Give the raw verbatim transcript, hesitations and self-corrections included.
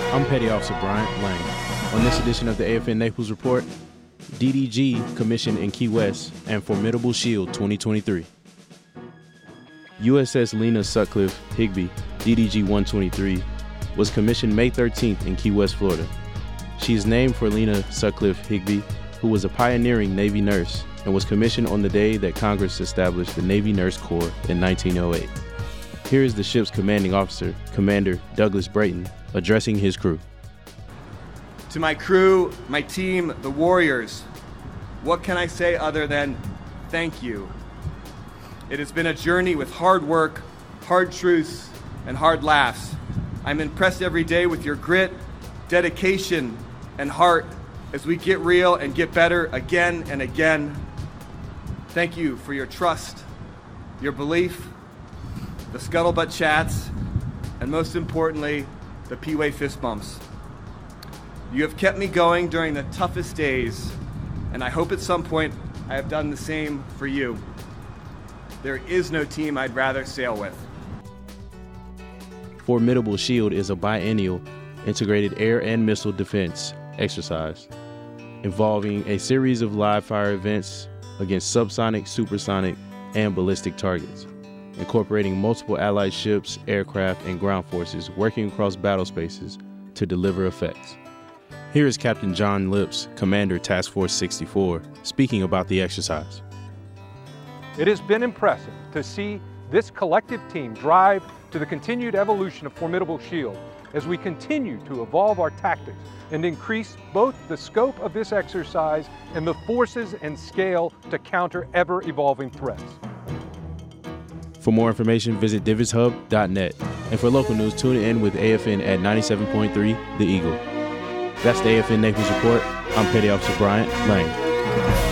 I'm Petty Officer Bryant Lane. On this edition of the A F N Naples Report, D D G commissioned in Key West and Formidable Shield twenty twenty-three. U S S Lena Sutcliffe Higbee, D D G one twenty-three, was commissioned May thirteenth in Key West, Florida. She is named for Lena Sutcliffe Higbee, who was a pioneering Navy nurse and was commissioned on the day that Congress established the Navy Nurse Corps in nineteen oh eight. Here is the ship's commanding officer, Commander Douglas Brayton, addressing his crew. To my crew, my team, the Warriors, what can I say other than thank you? It has been a journey with hard work, hard truths, and hard laughs. I'm impressed every day with your grit, dedication, and heart as we get real and get better again and again. Thank you for your trust, your belief, the scuttlebutt chats, and most importantly, the P-Way fist bumps. You have kept me going during the toughest days, and I hope at some point I have done the same for you. There is no team I'd rather sail with. Formidable Shield is a biennial integrated air and missile defense exercise involving a series of live fire events against subsonic, supersonic, and ballistic targets, incorporating multiple allied ships, aircraft, and ground forces working across battle spaces to deliver effects. Here is Captain John Lips, Commander Task Force sixty-four, speaking about the exercise. It has been impressive to see this collective team drive to the continued evolution of Formidable Shield as we continue to evolve our tactics and increase both the scope of this exercise and the forces and scale to counter ever-evolving threats. For more information, visit Divis Hub dot net. And for local news, tune in with A F N at ninety-seven point three The Eagle. That's the A F N Naples Report. I'm Petty Officer Bryant Lane.